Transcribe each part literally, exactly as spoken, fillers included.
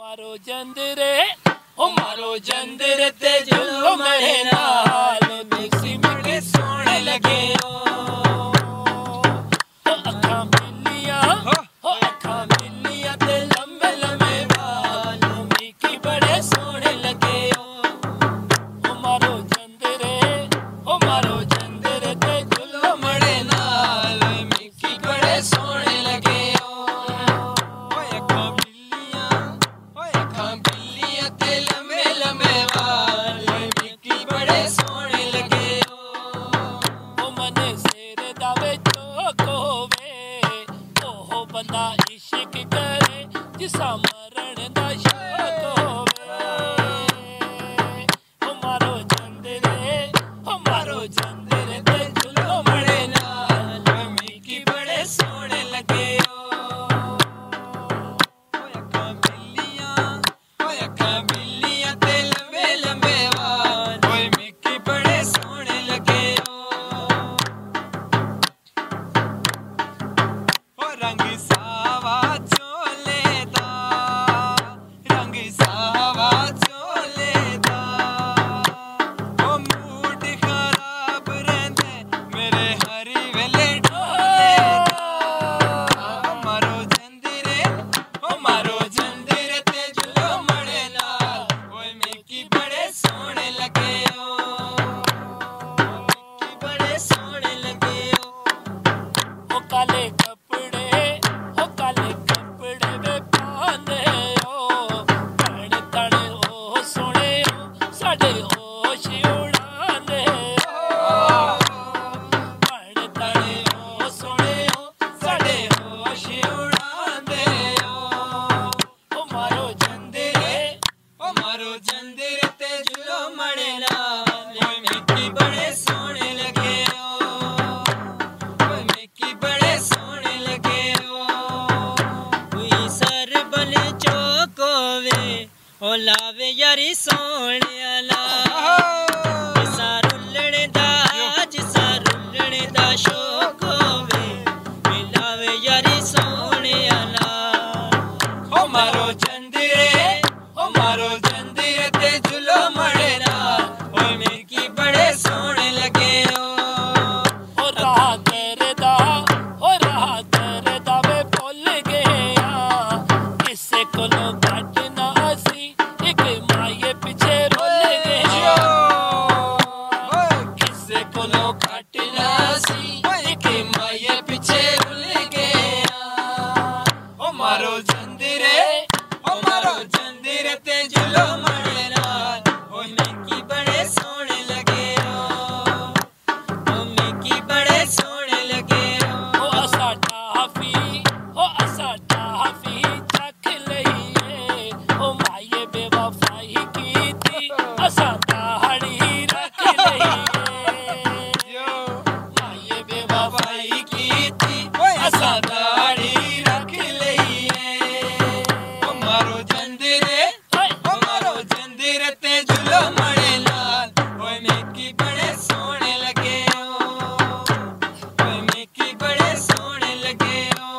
मारो जंदरे ओ मारो जंदरे ते झूलो मेरे नाल मिक्सी बड़े सोने लगे हो अखा मिलिया हो अखा मिलिया ते लंबे लंबे बाल मिकी बड़े सोने लगे हो ओ मारो जंदरे ओ मारो जंदरे ते झूलो मेरे नाल मिकी बड़े सोने लगे हो ओ अखा मिलिया ओ अखा मिलिया ते लंबे लंबे बाल मिकी बड़े सोने लगे हो ओ मने सिर दा विच होवे ओह बंदा इश्क करे जिसा मरण दा शौक होवे ओ मारो जंदरे ओ मारो जंदरे ते झूलो मड़े नाल मिकी बड़े सोने लगे हो ओए अखा मिलिया ओए अखा मिलिया ते लंबे लंबे वाल ओए मिकी बड़े सोने लगे हो ओ रंग सावा चोले दा रंग सावा चोले दा ओ मूड खराब रहंदे मेरे हरी वेले ढोले दा ओ मारो जंदरे ओ मारो जंदरे ते झूलो मड़े नाल ओए मिकी बड़े सोने लगे हो मिकी बड़े सोने लगे हो ओ काले कपड़े ओ काले कपड़े वे पांदे हो तण तण ओ सोने हो साडे होश उड़ांदे हो तण तण ओ सोने हो साडे होश उड़ांदे हो ओ मारो जंदरे ओ मारो जंदरे ते झूलो मड़े नाल ओए मिकी बड़े सोने लगे हो ओए मिकी बड़े सोने लगे हो कोई सर बल चोकोवे ओ लावे यारी सोने आला जिसा रुलने दा जिसा रुलने दा शौक होवे ओ लावे यारी सोने आला ओ मारो जंदरे ओ मारो जंदरे ते झूलो मड़े नाल ओए मिकी बड़े सोने लगे हो ओ राह तेरे दा ओ राह तेरे दा वे भुल गया किसे कोलों घट ना सी एक माये पिछे रुल गया किसे कोलों घट ना सी एक माये पिछे रुल गया ओ मारो जंदरे ओ मारो जंदरे ते झूलो मड़े नाल ओ मिकी बड़े सोने लगे हो ओ मिकी बड़े सोने लगे हो ओ असा टाफी ओ असा टाफी चख लईए ओ माये बेवफाई कीती असा दाहड़ी रख लईए माये बेवफाई कीती असा दाहड़ी रख लईए ओ मारो जंदरे ओ मारो जंदरे ते झूलो मड़े नाल ओए मिकी बड़े सोने लगे हो ओए मिकी बड़े सोने लगे हो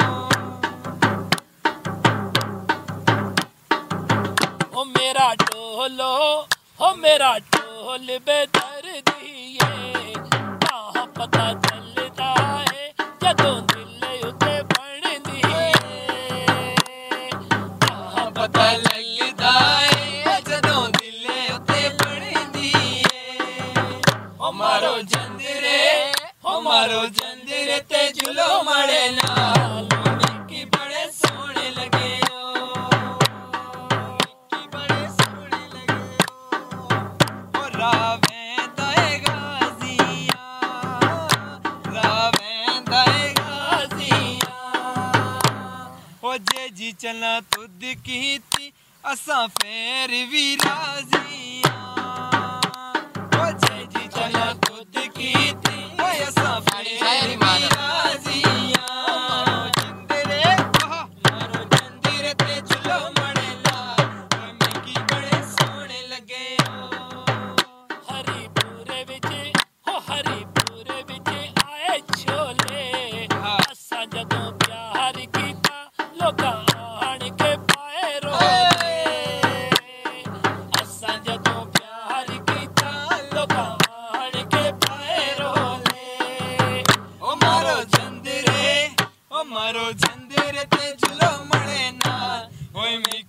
ओ मेरा ढोलो ओ मेरा ढोल बेदर्दिए कहाँ पता चलता है जदों दिल उते बनदी है कहाँ पता लगदा है जदों दिल उते बनदी है ओ मारो जंदरे ओ मारो जंदरे ते झूलो मड़े नाल मिकी बड़े सोने लगे हो मिकी बड़े सोने लगे हो ओ रावेंदा ए गाज़िया रावेंदा ए गाज़िया ओ जे जी चला तुद कीती असां फेर भी राज़िया ओ जे जी चला तुद कीती ओए असां फेर भी राज़िया मारो जंदरे मारो जंदरे ते झूलो मड़े नाल ओए मिकी बड़े सोने लगे हो हरीपुरे विच हो हरीपुरे विच आए छोले असां जदों प्यार कीता लोकां आण के पाए रोले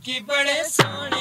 की बड़े सोने